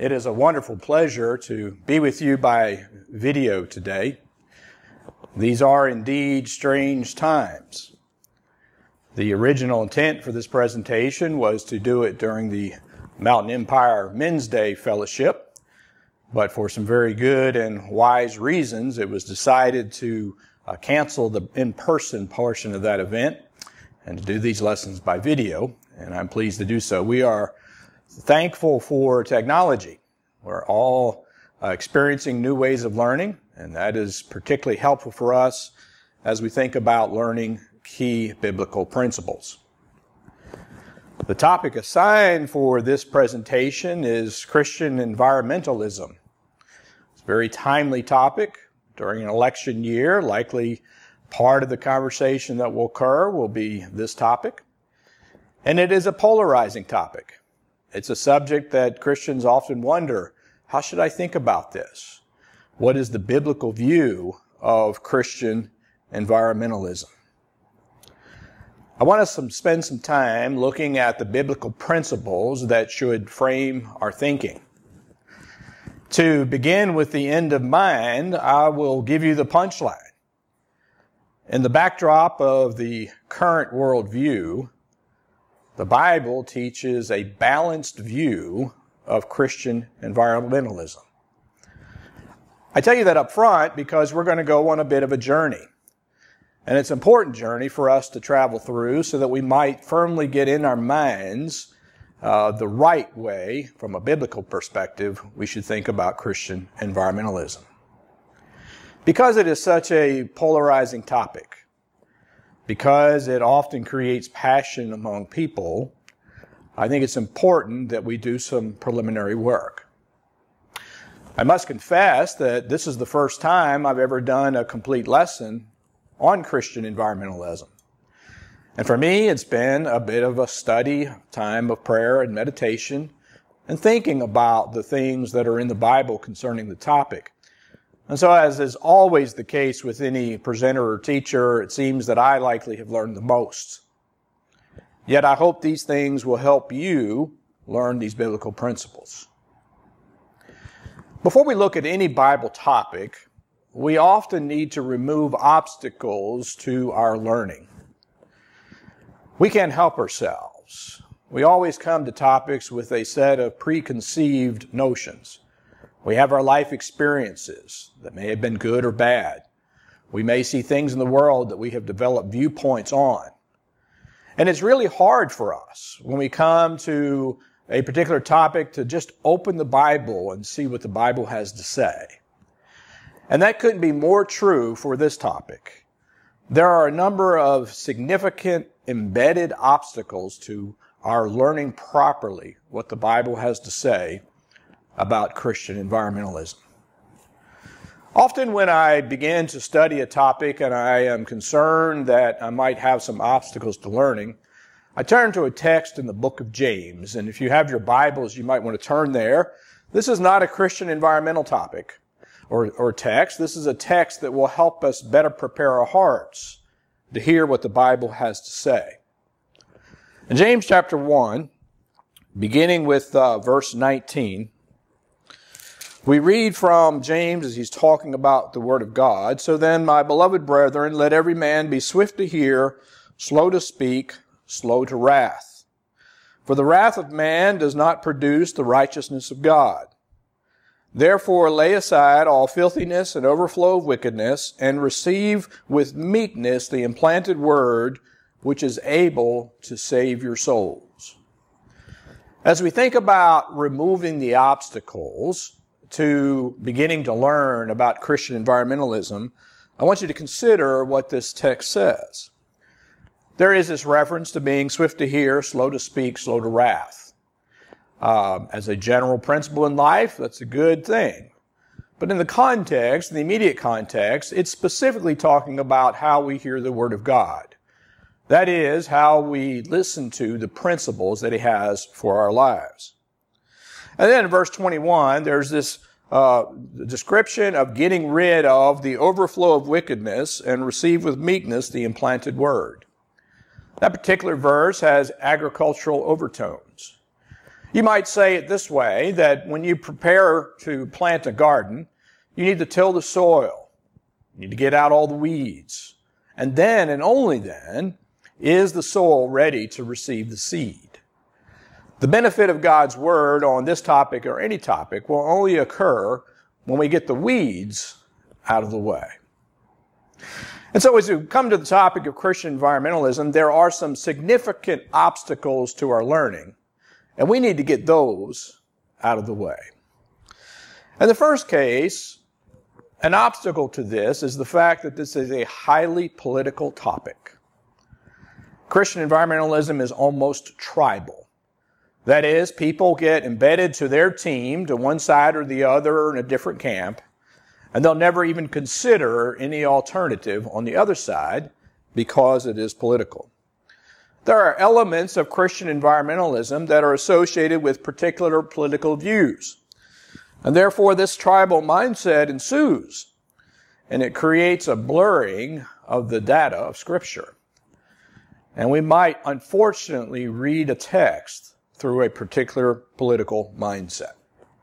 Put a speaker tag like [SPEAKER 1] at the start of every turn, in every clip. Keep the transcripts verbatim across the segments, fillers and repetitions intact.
[SPEAKER 1] It is a wonderful pleasure to be with you by video today. These are indeed strange times. The original intent for this presentation was to do it during the Mountain Empire Men's Day Fellowship, but for some very good and wise reasons, it was decided to uh, cancel the in-person portion of that event and to do these lessons by video, and I'm pleased to do so. We are thankful for technology. We're all uh, experiencing new ways of learning, and that is particularly helpful for us as we think about learning key biblical principles. The topic assigned for this presentation is Christian environmentalism. It's a very timely topic during an election year. Likely part of the conversation that will occur will be this topic. And it is a polarizing topic. It's a subject that Christians often wonder, how should I think about this? What is the biblical view of Christian environmentalism? I want us to spend some time looking at the biblical principles that should frame our thinking. To begin with the end of mind, I will give you the punchline. In the backdrop of the current worldview, the Bible teaches a balanced view of Christian environmentalism. I tell you that up front because we're going to go on a bit of a journey. And it's an important journey for us to travel through so that we might firmly get in our minds uh, the right way, from a biblical perspective, we should think about Christian environmentalism. Because it is such a polarizing topic, because it often creates passion among people, I think it's important that we do some preliminary work. I must confess that this is the first time I've ever done a complete lesson on Christian environmentalism. And for me, it's been a bit of a study, time of prayer and meditation, and thinking about the things that are in the Bible concerning the topic. And so, as is always the case with any presenter or teacher, it seems that I likely have learned the most. Yet I hope these things will help you learn these biblical principles. Before we look at any Bible topic, we often need to remove obstacles to our learning. We can't help ourselves. We always come to topics with a set of preconceived notions. We have our life experiences that may have been good or bad. We may see things in the world that we have developed viewpoints on. And it's really hard for us when we come to a particular topic to just open the Bible and see what the Bible has to say. And that couldn't be more true for this topic. There are a number of significant embedded obstacles to our learning properly what the Bible has to say about Christian environmentalism. Often when I begin to study a topic and I am concerned that I might have some obstacles to learning, I turn to a text in the book of James. And if you have your Bibles, you might want to turn there. This is not a Christian environmental topic or, or text. This is a text that will help us better prepare our hearts to hear what the Bible has to say. In James chapter one, beginning with uh, verse nineteen, we read from James as he's talking about the Word of God. So then, my beloved brethren, let every man be swift to hear, slow to speak, slow to wrath. For the wrath of man does not produce the righteousness of God. Therefore lay aside all filthiness and overflow of wickedness, and receive with meekness the implanted word, which is able to save your souls. As we think about removing the obstacles to beginning to learn about Christian environmentalism, I want you to consider what this text says. There is this reference to being swift to hear, slow to speak, slow to wrath. Um, as a general principle in life, that's a good thing. But in the context, in the immediate context, it's specifically talking about how we hear the Word of God. That is, how we listen to the principles that He has for our lives. And then in verse twenty-one, there's this uh, description of getting rid of the overflow of wickedness and receive with meekness the implanted word. That particular verse has agricultural overtones. You might say it this way, that when you prepare to plant a garden, you need to till the soil. You need to get out all the weeds. And then, and only then, is the soil ready to receive the seed. The benefit of God's Word on this topic or any topic will only occur when we get the weeds out of the way. And so as we come to the topic of Christian environmentalism, there are some significant obstacles to our learning, and we need to get those out of the way. In the first case, an obstacle to this is the fact that this is a highly political topic. Christian environmentalism is almost tribal. That is, people get embedded to their team, to one side or the other in a different camp, and they'll never even consider any alternative on the other side because it is political. There are elements of Christian environmentalism that are associated with particular political views. And therefore, this tribal mindset ensues, and it creates a blurring of the data of Scripture. And we might, unfortunately, read a text through a particular political mindset.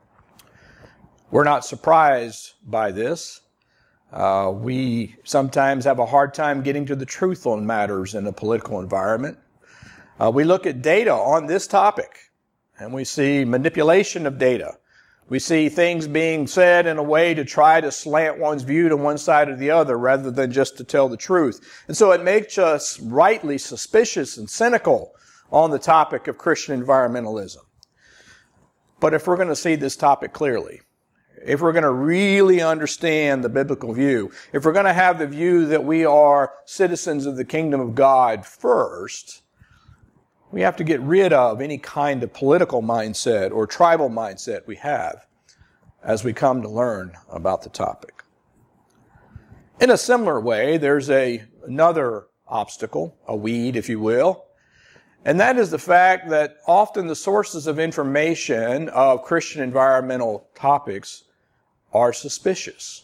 [SPEAKER 1] We're not surprised by this. Uh, we sometimes have a hard time getting to the truth on matters in a political environment. Uh, we look at data on this topic, and we see manipulation of data. We see things being said in a way to try to slant one's view to one side or the other rather than just to tell the truth. And so it makes us rightly suspicious and cynical on the topic of Christian environmentalism. But if we're going to see this topic clearly, if we're going to really understand the biblical view, if we're going to have the view that we are citizens of the kingdom of God first, we have to get rid of any kind of political mindset or tribal mindset we have as we come to learn about the topic. In a similar way, there's a, another obstacle, a weed, if you will, and that is the fact that often the sources of information of Christian environmental topics are suspicious.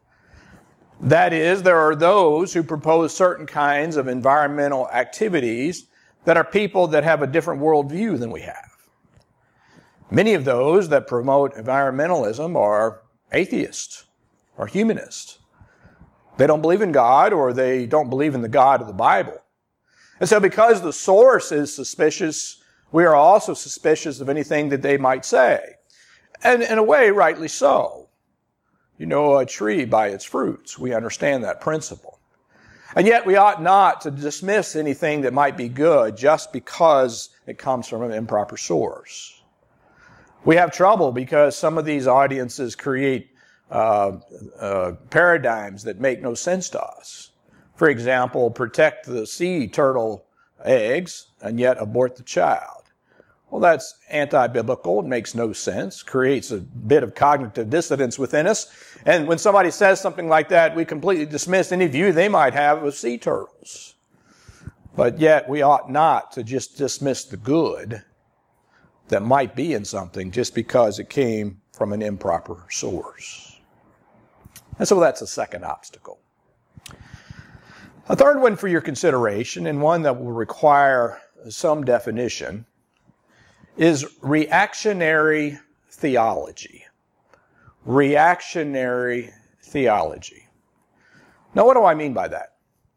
[SPEAKER 1] That is, there are those who propose certain kinds of environmental activities that are people that have a different worldview than we have. Many of those that promote environmentalism are atheists or humanists. They don't believe in God, or they don't believe in the God of the Bible. And so because the source is suspicious, we are also suspicious of anything that they might say. And in a way, rightly so. You know a tree by its fruits. We understand that principle. And yet we ought not to dismiss anything that might be good just because it comes from an improper source. We have trouble because some of these audiences create uh, uh, paradigms that make no sense to us. For example, protect the sea turtle eggs and yet abort the child. Well, that's anti-biblical. It makes no sense, creates a bit of cognitive dissonance within us. And when somebody says something like that, we completely dismiss any view they might have of sea turtles. But yet we ought not to just dismiss the good that might be in something just because it came from an improper source. And so that's a second obstacle. A third one for your consideration, and one that will require some definition, is reactionary theology. Reactionary theology. Now, what do I mean by that?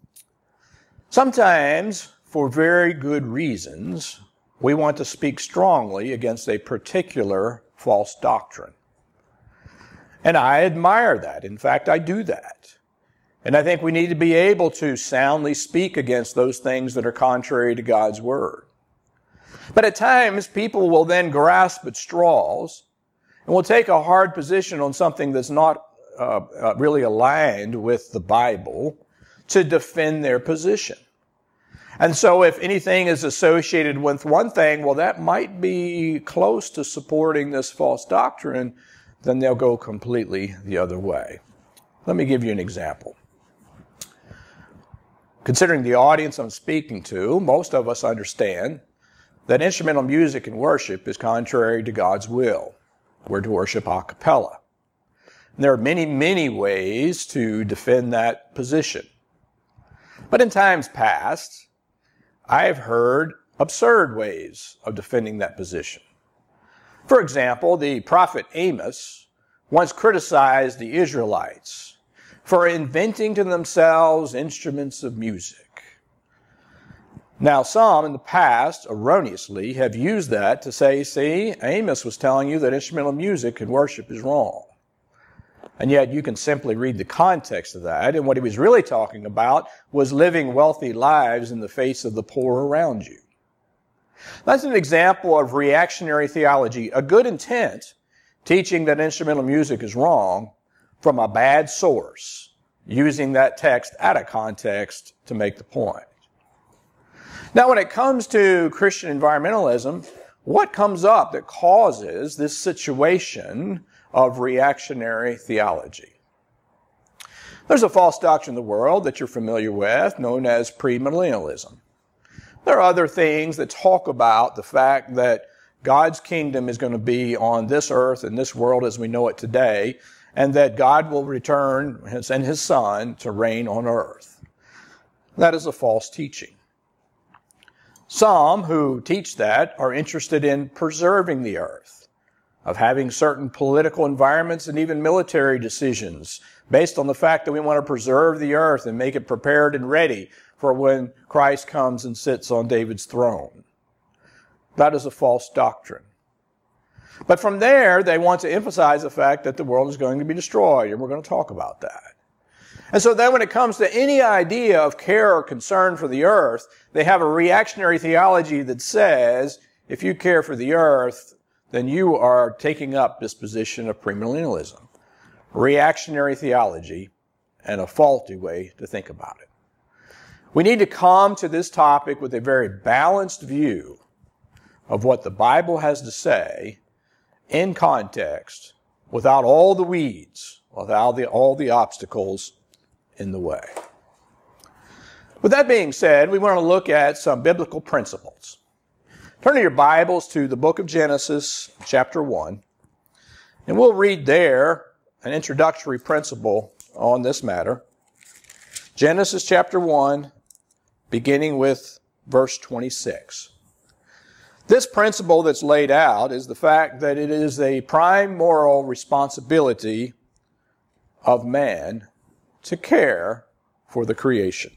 [SPEAKER 1] Sometimes, for very good reasons, we want to speak strongly against a particular false doctrine. And I admire that. In fact, I do that. And I think we need to be able to soundly speak against those things that are contrary to God's Word. But at times, people will then grasp at straws and will take a hard position on something that's not uh, uh, really aligned with the Bible to defend their position. And so if anything is associated with one thing, well, that might be close to supporting this false doctrine, then they'll go completely the other way. Let me give you an example. Considering the audience I'm speaking to, most of us understand that instrumental music in worship is contrary to God's will. We're to worship a cappella. And there are many, many ways to defend that position. But in times past, I have heard absurd ways of defending that position. For example, the prophet Amos once criticized the Israelites for inventing to themselves instruments of music. Now, some in the past, erroneously, have used that to say, see, Amos was telling you that instrumental music and worship is wrong. And yet you can simply read the context of that, and what he was really talking about was living wealthy lives in the face of the poor around you. That's an example of reactionary theology, a good intent, teaching that instrumental music is wrong from a bad source, using that text out of context to make the point. Now, when it comes to Christian environmentalism, what comes up that causes this situation of reactionary theology? There's a false doctrine in the world that you're familiar with, known as premillennialism. There are other things that talk about the fact that God's kingdom is going to be on this earth and this world as we know it today, and that God will return and send His Son to reign on earth. That is a false teaching. Some who teach that are interested in preserving the earth, of having certain political environments and even military decisions based on the fact that we want to preserve the earth and make it prepared and ready for when Christ comes and sits on David's throne. That is a false doctrine. But from there, they want to emphasize the fact that the world is going to be destroyed, and we're going to talk about that. And so then when it comes to any idea of care or concern for the earth, they have a reactionary theology that says, if you care for the earth, then you are taking up this position of premillennialism. Reactionary theology and a faulty way to think about it. We need to come to this topic with a very balanced view of what the Bible has to say in context, without all the weeds, without the, all the obstacles in the way. With that being said, we want to look at some biblical principles. Turn to your Bibles to the book of Genesis, chapter one, and we'll read there an introductory principle on this matter. Genesis chapter one, beginning with verse twenty-six. This principle that's laid out is the fact that it is a prime moral responsibility of man to care for the creation.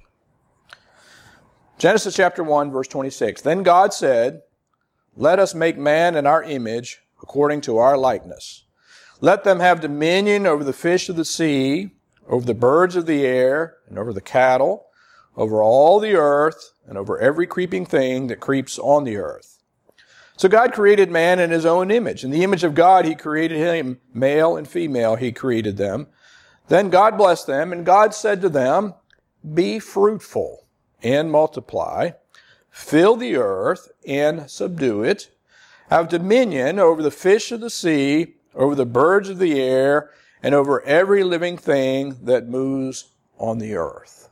[SPEAKER 1] Genesis chapter one, verse twenty-six. Then God said, let us make man in our image according to our likeness. Let them have dominion over the fish of the sea, over the birds of the air, and over the cattle, over all the earth, and over every creeping thing that creeps on the earth. So God created man in His own image. In the image of God, He created him, male and female, He created them. Then God blessed them, and God said to them, be fruitful and multiply, fill the earth and subdue it, have dominion over the fish of the sea, over the birds of the air, and over every living thing that moves on the earth.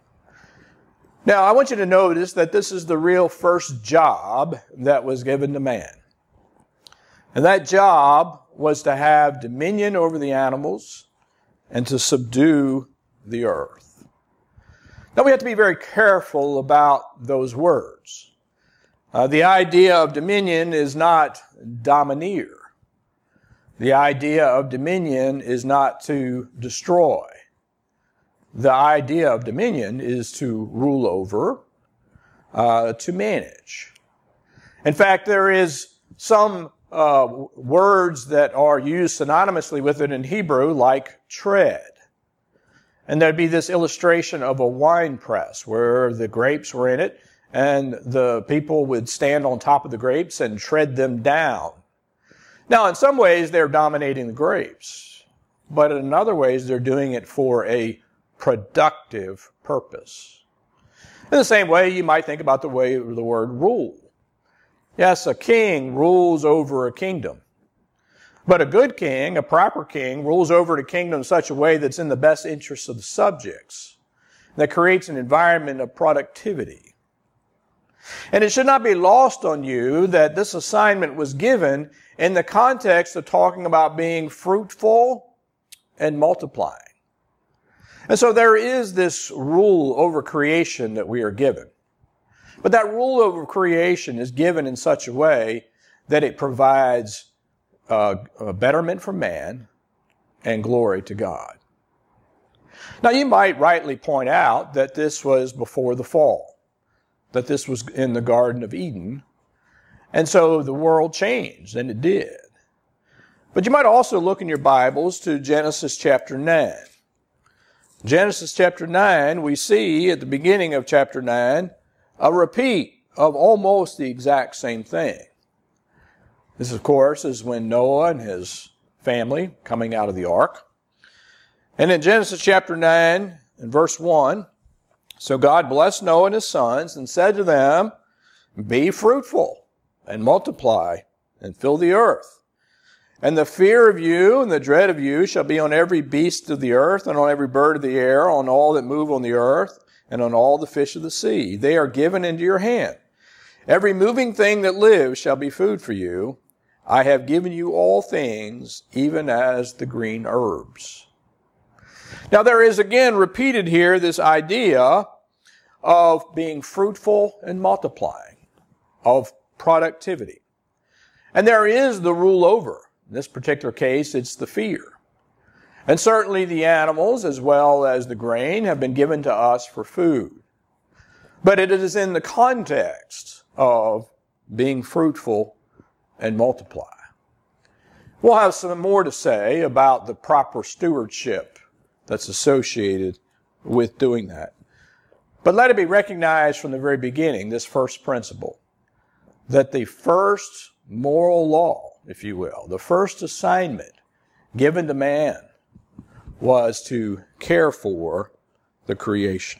[SPEAKER 1] Now, I want you to notice that this is the real first job that was given to man. And that job was to have dominion over the animals and to subdue the earth. Now, we have to be very careful about those words. Uh, the idea of dominion is not domineer. The idea of dominion is not to destroy. The idea of dominion is to rule over, uh, to manage. In fact, there is some uh, words that are used synonymously with it in Hebrew, like tread. And there'd be this illustration of a wine press where the grapes were in it, and the people would stand on top of the grapes and tread them down. Now, in some ways, they're dominating the grapes, but in other ways, they're doing it for a productive purpose. In the same way, you might think about the way of the word rule. Yes, a king rules over a kingdom. But a good king, a proper king, rules over the kingdom in such a way that's in the best interests of the subjects, that creates an environment of productivity. And it should not be lost on you that this assignment was given in the context of talking about being fruitful and multiplying. And so there is this rule over creation that we are given. But that rule over creation is given in such a way that it provides uh, a betterment for man and glory to God. Now, you might rightly point out that this was before the fall, that this was in the Garden of Eden, and so the world changed, and it did. But you might also look in your Bibles to Genesis chapter nine. Genesis chapter nine, we see at the beginning of chapter nine a repeat of almost the exact same thing. This, of course, is when Noah and his family coming out of the ark. And in Genesis chapter nine, in verse one, so God blessed Noah and his sons and said to them, be fruitful and multiply and fill the earth. And the fear of you and the dread of you shall be on every beast of the earth and on every bird of the air, on all that move on the earth and on all the fish of the sea. They are given into your hand. Every moving thing that lives shall be food for you. I have given you all things, even as the green herbs. Now there is again repeated here this idea of being fruitful and multiplying, of productivity. And there is the rule over. In this particular case, it's the fear. And certainly the animals, as well as the grain, have been given to us for food. But it is in the context of being fruitful and multiply. We'll have some more to say about the proper stewardship that's associated with doing that. But let it be recognized from the very beginning, this first principle, that the first moral law, if you will, the first assignment given to man was to care for the creation.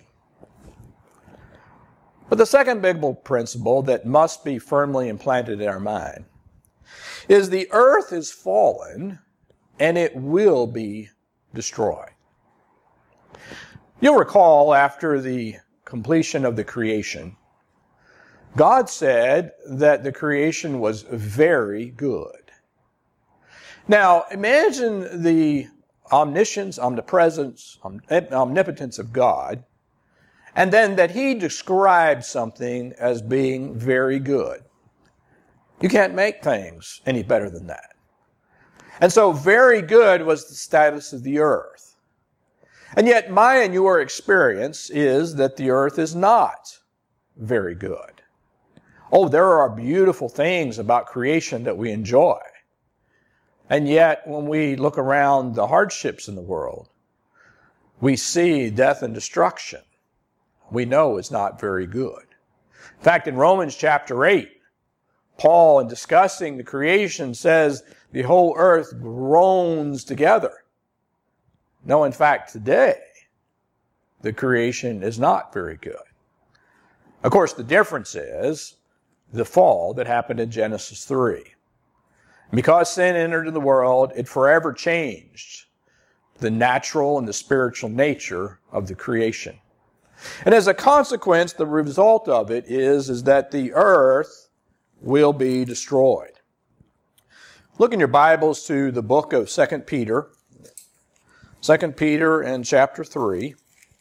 [SPEAKER 1] But the second biblical principle that must be firmly implanted in our mind is the earth is fallen and it will be destroyed. You'll recall after the completion of the creation, God said that the creation was very good. Now, imagine the omniscience, omnipresence, omnipotence of God, and then that He described something as being very good. You can't make things any better than that. And so very good was the status of the earth. And yet my and your experience is that the earth is not very good. Oh, there are beautiful things about creation that we enjoy. And yet when we look around the hardships in the world, we see death and destruction. We know it's not very good. In fact, in Romans chapter eight, Paul, in discussing the creation, says the whole earth groans together. No, in fact, today, the creation is not very good. Of course, the difference is the fall that happened in Genesis three. Because sin entered into the world, it forever changed the natural and the spiritual nature of the creation. And as a consequence, the result of it is, is that the earth will be destroyed. Look in your Bibles to the book of Second Peter. Second Peter and chapter three.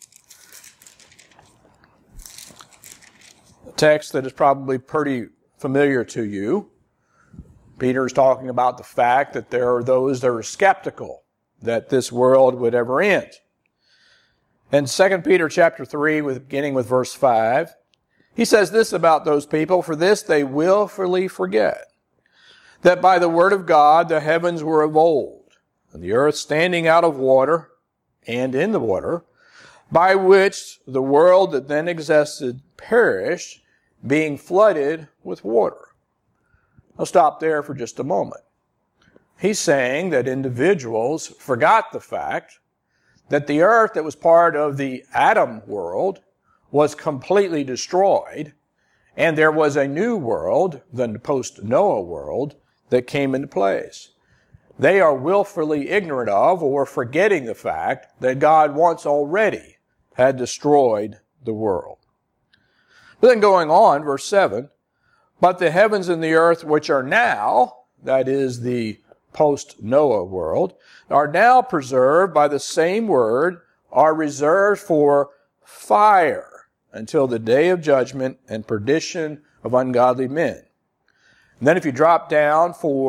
[SPEAKER 1] A text that is probably pretty familiar to you. Peter is talking about the fact that there are those that are skeptical that this world would ever end. In Second Peter chapter three, with, beginning with verse five, he says this about those people, for this they willfully forget, that by the word of God the heavens were of old, and the earth standing out of water and in the water, by which the world that then existed perished, being flooded with water. I'll stop there for just a moment. He's saying that individuals forgot the fact that the earth that was part of the Adam world was completely destroyed, and there was a new world, the post-Noah world, that came into place. They are willfully ignorant of or forgetting the fact that God once already had destroyed the world. But then going on, verse seven, but the heavens and the earth which are now, that is the post-Noah world, are now preserved by the same word, are reserved for fire until the day of judgment and perdition of ungodly men. And then if you drop down for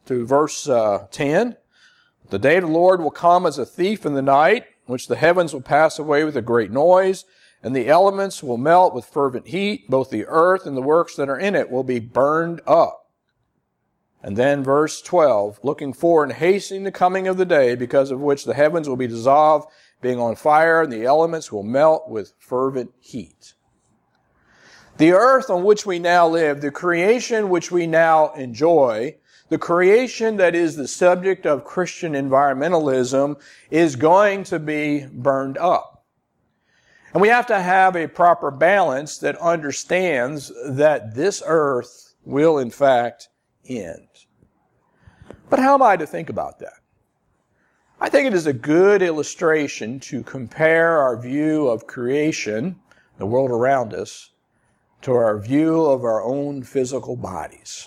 [SPEAKER 1] to verse uh, ten. The day of the Lord will come as a thief in the night, which the heavens will pass away with a great noise, and the elements will melt with fervent heat. Both the earth and the works that are in it will be burned up. And then verse twelve, looking for and hastening the coming of the day, because of which the heavens will be dissolved, being on fire, and the elements will melt with fervent heat. The earth on which we now live, the creation which we now enjoy, the creation that is the subject of Christian environmentalism, is going to be burned up. And we have to have a proper balance that understands that this earth will in fact end. But how am I to think about that? I think it is a good illustration to compare our view of creation, the world around us, to our view of our own physical bodies.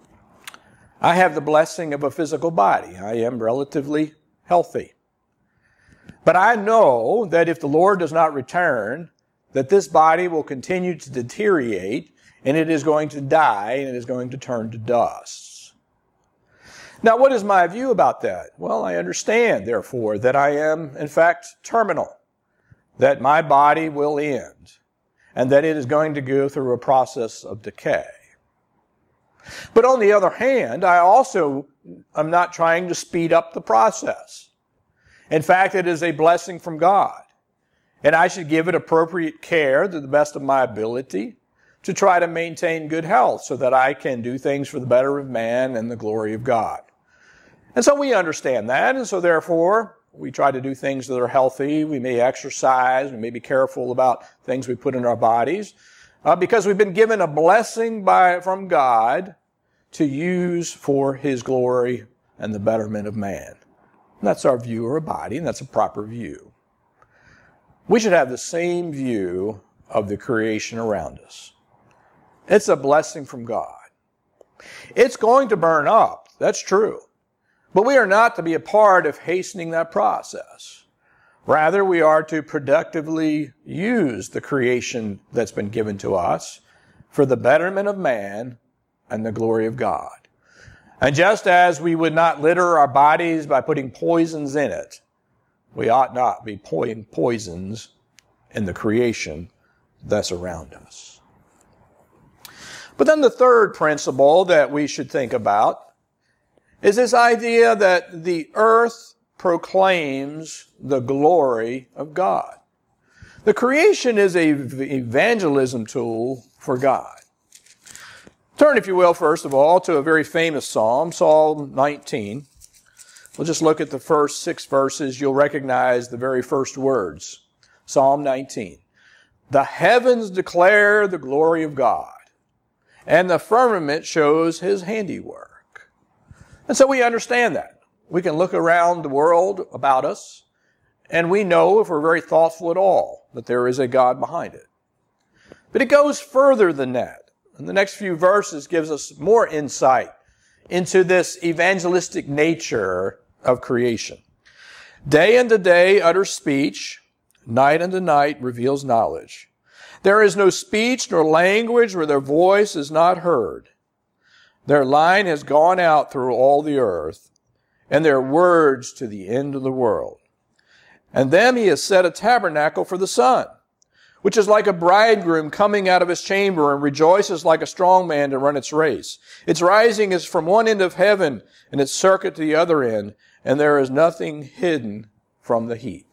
[SPEAKER 1] I have the blessing of a physical body. I am relatively healthy. But I know that if the Lord does not return, that this body will continue to deteriorate, and it is going to die, and it is going to turn to dust. Now, what is my view about that? Well, I understand, therefore, that I am, in fact, terminal, that my body will end, and that it is going to go through a process of decay. But on the other hand, I also am not trying to speed up the process. In fact, it is a blessing from God, and I should give it appropriate care to the best of my ability to try to maintain good health so that I can do things for the better of man and the glory of God. And so we understand that, and so therefore we try to do things that are healthy. We may exercise, we may be careful about things we put in our bodies, uh, because we've been given a blessing by from God to use for His glory and the betterment of man. And that's our view of our body, and that's a proper view. We should have the same view of the creation around us. It's a blessing from God. It's going to burn up, that's true. But we are not to be a part of hastening that process. Rather, we are to productively use the creation that's been given to us for the betterment of man and the glory of God. And just as we would not litter our bodies by putting poisons in it, we ought not be pouring poisons in the creation that's around us. But then the third principle that we should think about is this idea that the earth proclaims the glory of God. The creation is an evangelism tool for God. Turn, if you will, first of all, to a very famous psalm, Psalm nineteen. We'll just look at the first six verses. You'll recognize the very first words. Psalm nineteen. The heavens declare the glory of God, and the firmament shows His handiwork. And so we understand that. We can look around the world about us, and we know, if we're very thoughtful at all, that there is a God behind it. But it goes further than that. And the next few verses gives us more insight into this evangelistic nature of creation. Day unto day utters speech, night unto night reveals knowledge. There is no speech nor language where their voice is not heard. Their line has gone out through all the earth, and their words to the end of the world. And them He has set a tabernacle for the sun, which is like a bridegroom coming out of his chamber, and rejoices like a strong man to run its race. Its rising is from one end of heaven, and its circuit to the other end, and there is nothing hidden from the heat.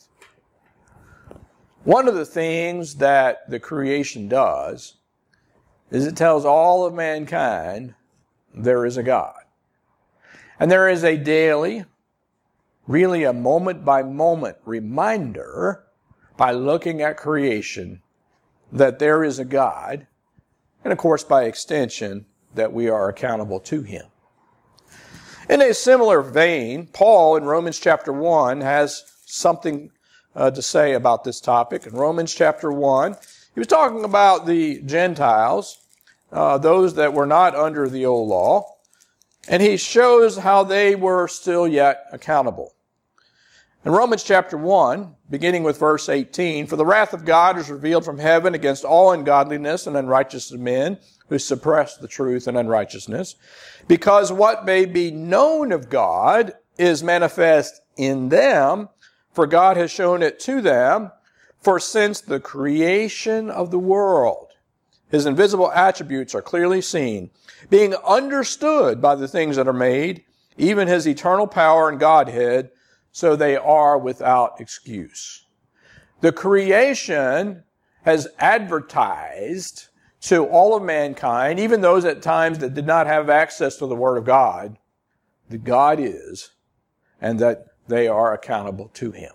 [SPEAKER 1] One of the things that the creation does is it tells all of mankind there is a God. And there is a daily, really a moment-by-moment reminder by looking at creation that there is a God, and of course by extension that we are accountable to Him. In a similar vein, Paul in Romans chapter one has something uh, to say about this topic. In Romans chapter one, he was talking about the Gentiles, uh, those that were not under the old law, and he shows how they were still yet accountable. In Romans chapter one, beginning with verse eighteen, "For the wrath of God is revealed from heaven against all ungodliness and unrighteousness of men who suppress the truth in unrighteousness, because what may be known of God is manifest in them, for God has shown it to them. For since the creation of the world, His invisible attributes are clearly seen, being understood by the things that are made, even His eternal power and Godhead, so they are without excuse." The creation has advertised to all of mankind, even those at times that did not have access to the Word of God, that God is, and that they are accountable to Him.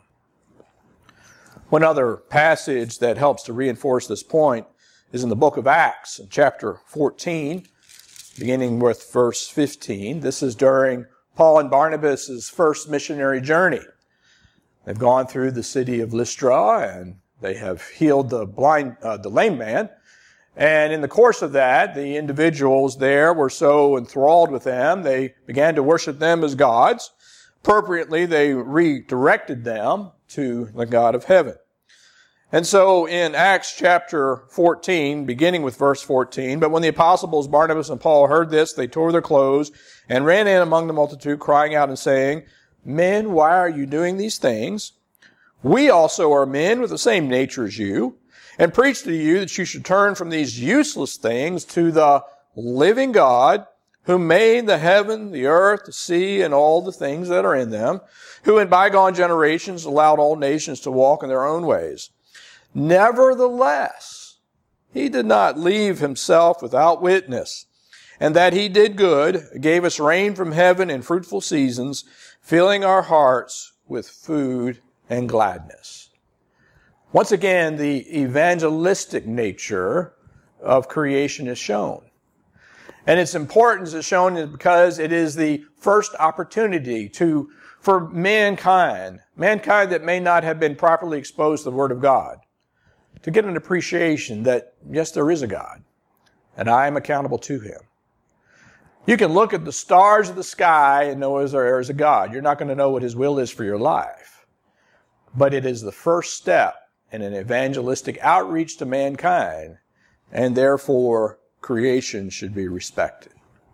[SPEAKER 1] One other passage that helps to reinforce this point is in the book of Acts, in chapter fourteen, beginning with verse fifteen. This is during Paul and Barnabas' first missionary journey. They've gone through the city of Lystra, and they have healed the blind, uh, the lame man. And in the course of that, the individuals there were so enthralled with them, they began to worship them as gods. Appropriately, they redirected them to the God of heaven. And so in Acts chapter fourteen, beginning with verse fourteen, "But when the apostles Barnabas and Paul heard this, they tore their clothes and ran in among the multitude, crying out and saying, 'Men, why are you doing these things? We also are men with the same nature as you, and preach to you that you should turn from these useless things to the living God, who made the heaven, the earth, the sea, and all the things that are in them, who in bygone generations allowed all nations to walk in their own ways. Nevertheless, He did not leave Himself without witness, and that He did good, gave us rain from heaven in fruitful seasons, filling our hearts with food and gladness." Once again, the evangelistic nature of creation is shown. And its importance is shown because it is the first opportunity to, for mankind, mankind that may not have been properly exposed to the Word of God, to get an appreciation that, yes, there is a God, and I am accountable to Him. You can look at the stars of the sky and know there is a God. You're not going to know what His will is for your life. But it is the first step in an evangelistic outreach to mankind, and therefore creation should be respected.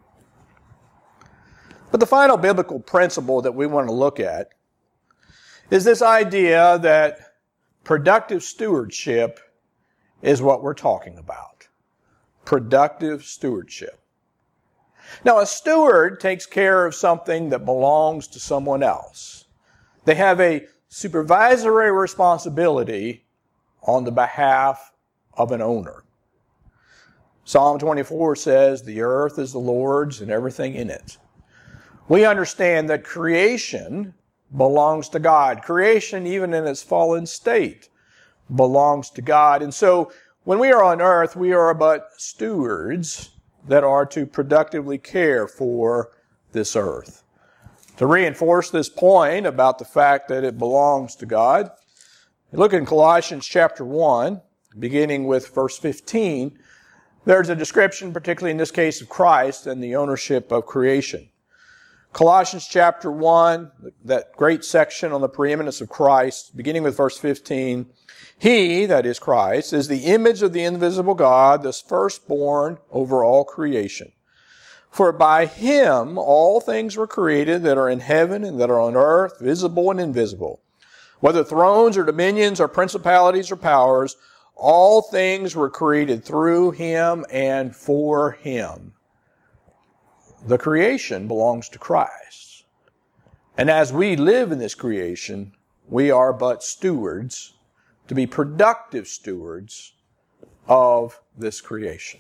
[SPEAKER 1] But the final biblical principle that we want to look at is this idea that productive stewardship is what we're talking about. Productive stewardship. Now, a steward takes care of something that belongs to someone else. They have a supervisory responsibility on the behalf of an owner. Psalm twenty-four says, "The earth is the Lord's and everything in it." We understand that creation belongs to God. Creation, even in its fallen state, belongs to God. And so when we are on earth, we are but stewards that are to productively care for this earth. To reinforce this point about the fact that it belongs to God, look in Colossians chapter one, beginning with verse fifteen. There's a description, particularly in this case, of Christ and the ownership of creation. Colossians chapter one, that great section on the preeminence of Christ, beginning with verse fifteen. "He," that is Christ, "is the image of the invisible God, the firstborn over all creation. For by Him all things were created that are in heaven and that are on earth, visible and invisible. Whether thrones or dominions or principalities or powers, all things were created through Him and for Him." The creation belongs to Christ. And as we live in this creation, we are but stewards, to be productive stewards of this creation.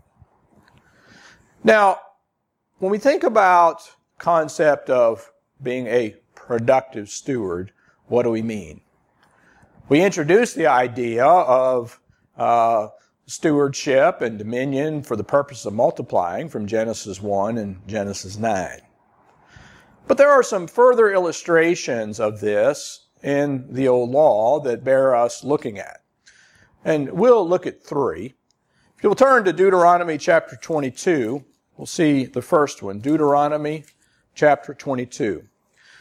[SPEAKER 1] Now, when we think about the concept of being a productive steward, what do we mean? We introduced the idea of uh, stewardship and dominion for the purpose of multiplying from Genesis one and Genesis nine. But there are some further illustrations of this in the Old Law that bear us looking at. And we'll look at three. If you'll turn to Deuteronomy chapter twenty-two, we'll see the first one, Deuteronomy chapter twenty-two.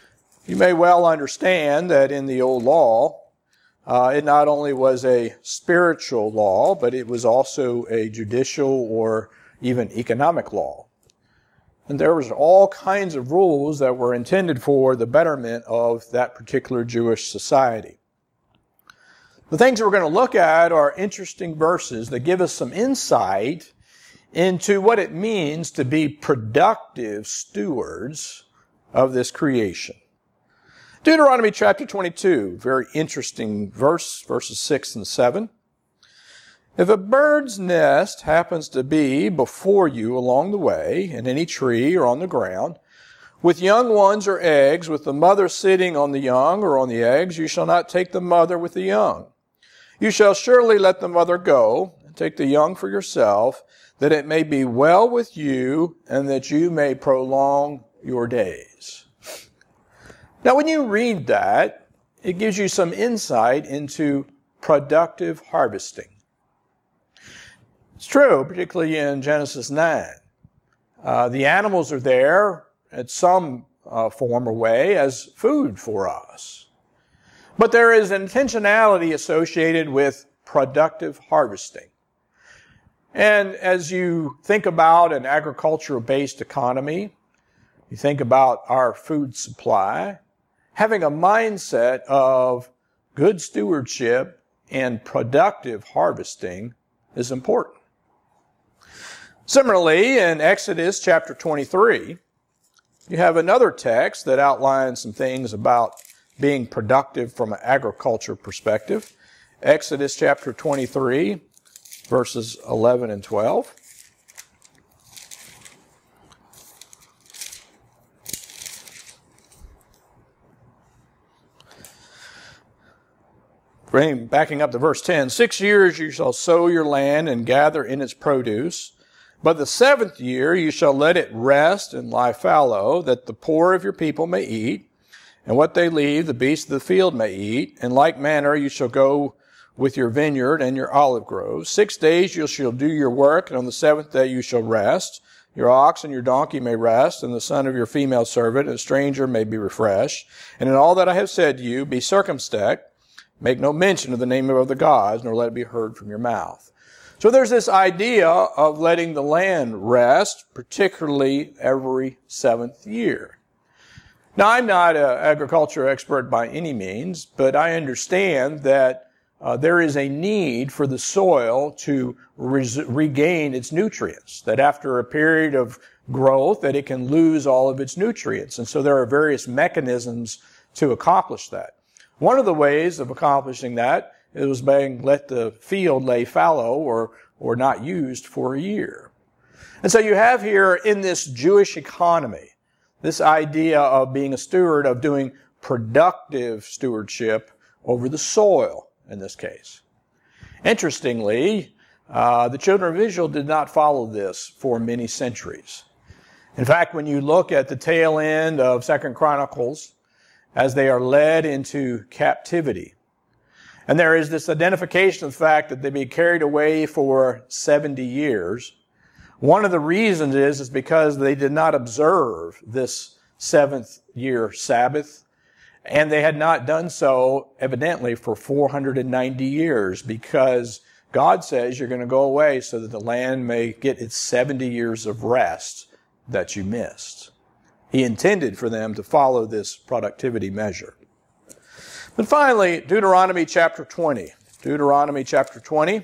[SPEAKER 1] You may well understand that in the old law, uh, it not only was a spiritual law, but it was also a judicial or even economic law. And there was all kinds of rules that were intended for the betterment of that particular Jewish society. The things we're going to look at are interesting verses that give us some insight into what it means to be productive stewards of this creation. Deuteronomy chapter twenty-two, very interesting verse, verses six and seven. If a bird's nest happens to be before you along the way, in any tree or on the ground, with young ones or eggs, with the mother sitting on the young or on the eggs, you shall not take the mother with the young. You shall surely let the mother go, and take the young for yourself, that it may be well with you, and that you may prolong your days. Now, when you read that, it gives you some insight into productive harvesting. It's true, particularly in Genesis nine. Uh, the animals are there at some uh, form or way as food for us. But there is intentionality associated with productive harvesting. And as you think about an agricultural-based economy, you think about our food supply, having a mindset of good stewardship and productive harvesting is important. Similarly, in Exodus chapter twenty-three, you have another text that outlines some things about being productive from an agriculture perspective. Exodus chapter twenty-three, verses eleven and twelve. Backing up to verse ten, six years you shall sow your land and gather in its produce. But the seventh year you shall let it rest and lie fallow, that the poor of your people may eat, and what they leave the beasts of the field may eat. In like manner you shall go with your vineyard and your olive groves. Six days you shall do your work, and on the seventh day you shall rest. Your ox and your donkey may rest, and the son of your female servant, and a stranger may be refreshed. And in all that I have said to you, be circumspect. Make no mention of the name of other gods, nor let it be heard from your mouth. So there's this idea of letting the land rest, particularly every seventh year. Now, I'm not an agriculture expert by any means, but I understand that uh, there is a need for the soil to res- regain its nutrients, that after a period of growth, that it can lose all of its nutrients. And so there are various mechanisms to accomplish that. One of the ways of accomplishing that it was being let the field lay fallow or, or not used for a year. And so you have here in this Jewish economy, this idea of being a steward, of doing productive stewardship over the soil in this case. Interestingly, uh, the children of Israel did not follow this for many centuries. In fact, when you look at the tail end of Second Chronicles, as they are led into captivity, and there is this identification of the fact that they be carried away for seventy years. One of the reasons is, is because they did not observe this seventh year Sabbath. And they had not done so, evidently, for four hundred ninety years, because God says you're going to go away so that the land may get its seventy years of rest that you missed. He intended for them to follow this productivity measure. But finally, Deuteronomy chapter twenty. Deuteronomy chapter twenty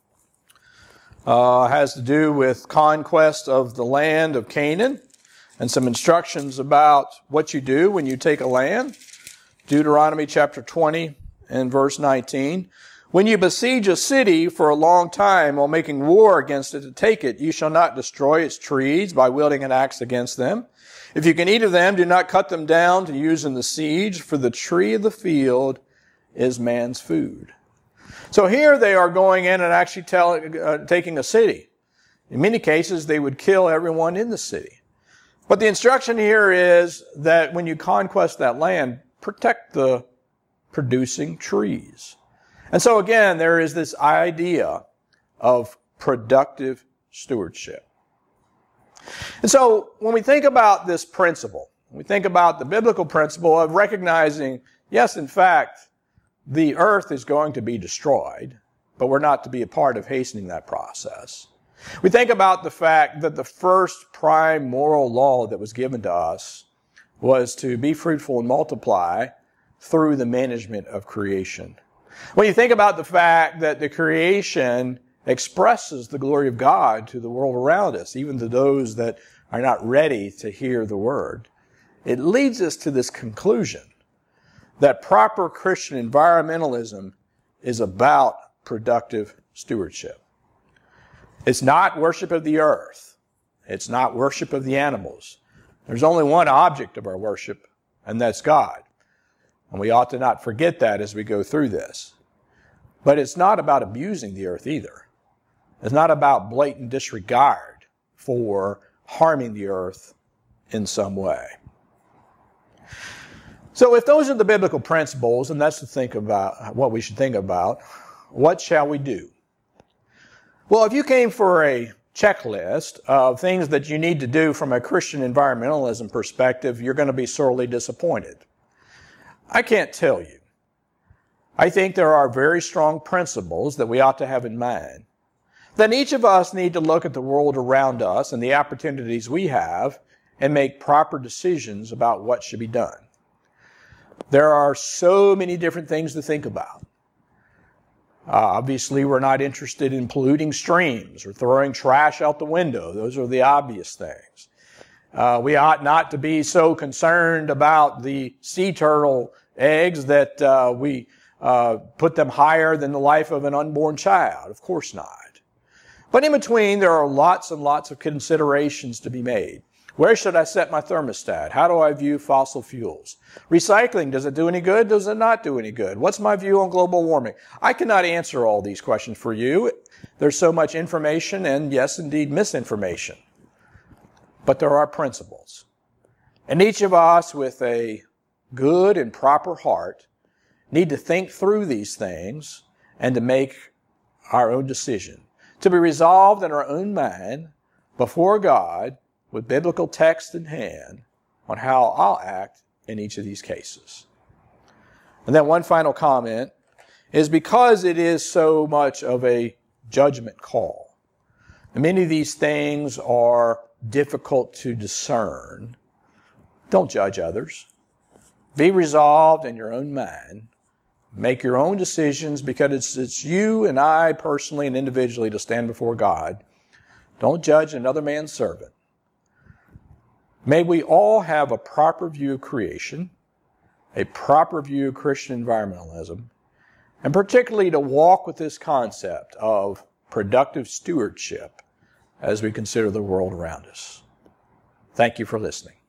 [SPEAKER 1] uh, has to do with conquest of the land of Canaan and some instructions about what you do when you take a land. Deuteronomy chapter twenty and verse nineteen. When you besiege a city for a long time while making war against it to take it, you shall not destroy its trees by wielding an axe against them. If you can eat of them, do not cut them down to use in the siege, for the tree of the field is man's food. So here they are going in and actually tell, uh, taking a city. In many cases, they would kill everyone in the city. But the instruction here is that when you conquest that land, protect the producing trees. And so again, there is this idea of productive stewardship. And so when we think about this principle We think about the biblical principle of recognizing, yes, in fact, the earth is going to be destroyed, but we're not to be a part of hastening that process. We think about the fact that the first prime moral law that was given to us was to be fruitful and multiply through the management of creation. When you think about the fact that the creation expresses the glory of God to the world around us, even to those that are not ready to hear the word, it leads us to this conclusion that proper Christian environmentalism is about productive stewardship. It's not worship of the earth. It's not worship of the animals. There's only one object of our worship, and that's God. And we ought to not forget that as we go through this. But it's not about abusing the earth either. It's not about blatant disregard for harming the earth in some way. So if those are the biblical principles, and that's to think about what we should think about, what shall we do? Well, if you came for a checklist of things that you need to do from a Christian environmentalism perspective, you're going to be sorely disappointed. I can't tell you. I think there are very strong principles that we ought to have in mind. Then each of us need to look at the world around us and the opportunities we have and make proper decisions about what should be done. There are so many different things to think about. Uh, obviously, we're not interested in polluting streams or throwing trash out the window. Those are the obvious things. Uh, we ought not to be so concerned about the sea turtle eggs that uh, we uh, put them higher than the life of an unborn child. Of course not. But in between, there are lots and lots of considerations to be made. Where should I set my thermostat? How do I view fossil fuels? Recycling, does it do any good? Does it not do any good? What's my view on global warming? I cannot answer all these questions for you. There's so much information and, yes, indeed, misinformation. But there are principles. And each of us with a good and proper heart need to think through these things and to make our own decision, to be resolved in our own mind before God with biblical text in hand on how I'll act in each of these cases. And then one final comment is because it is so much of a judgment call, and many of these things are difficult to discern, don't judge others. Be resolved in your own mind. Make your own decisions because it's, it's you and I personally and individually to stand before God. Don't judge another man's servant. May we all have a proper view of creation, a proper view of Christian environmentalism, and particularly to walk with this concept of productive stewardship as we consider the world around us. Thank you for listening.